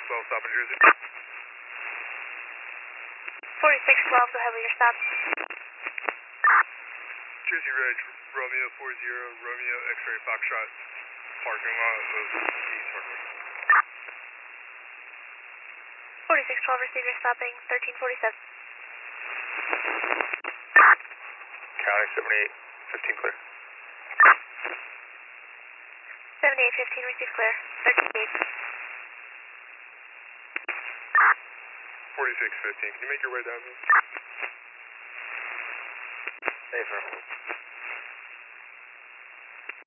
4612, stop in Jersey. 4612, go ahead with your stop. Jersey Ridge, Romeo 40, Romeo X-ray Foxtrot, parking lot of East Hardwick. 4612, receive your stopping, 1347. County 78, 15 clear. 7815, receive clear, 13-8. 4615, can you make your way down there? Affirmative.